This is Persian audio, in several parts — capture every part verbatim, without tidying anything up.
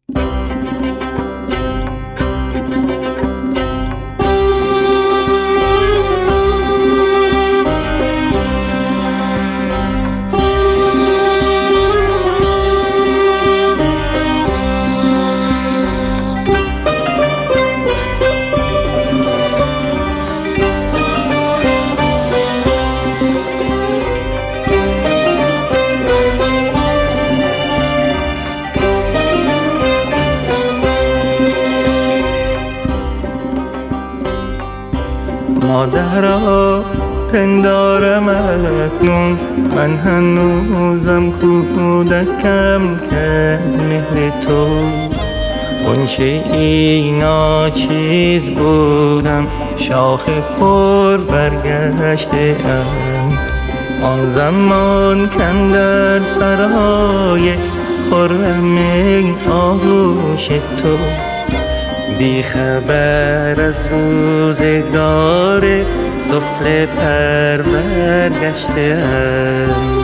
مادرا پندارم اکنون من هنوزم کودکم که از مهر تو غنچه ای ناچیز بودم، شاخ پر برگشته ام. آن زمان کاندر سرای خرم آغوش تو بی خبر از روزگار سفله پرور گشته‌ام.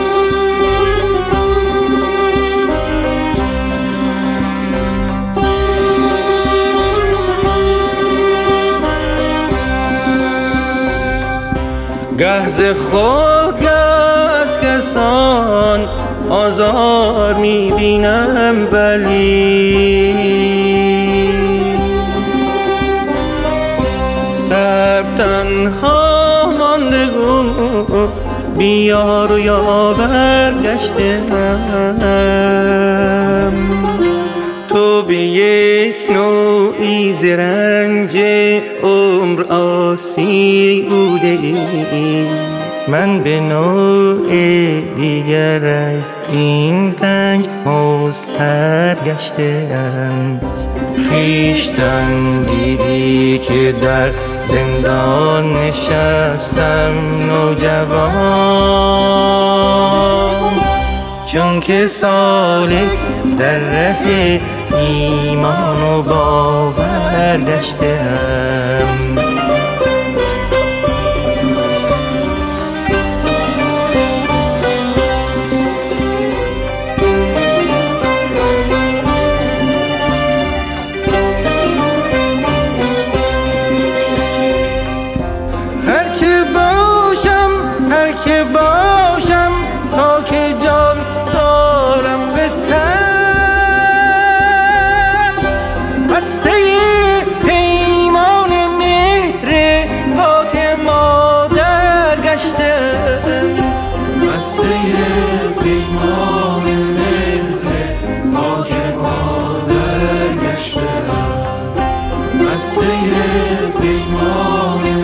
گه ز خود گه از کسان آزار می‌بینم، ولی سر تنها ماندگو بی یار و یاور گشته‌ام. تو به یک نوعی ز رنج عمر آسیب بوده ای، من به نوع دیگر از این رنج مضطر گشته‌ام. خویشتن دیدی که در زندان نشستم نوجوان، چون که سالک در ره ایمان و باور گشته‌ام. که باشم تا که جان دارم به تن، بسته پیمان مهر پاک مادر گشتم. بسته پیمان مهر پاک مادر گشتم. بسته پیمان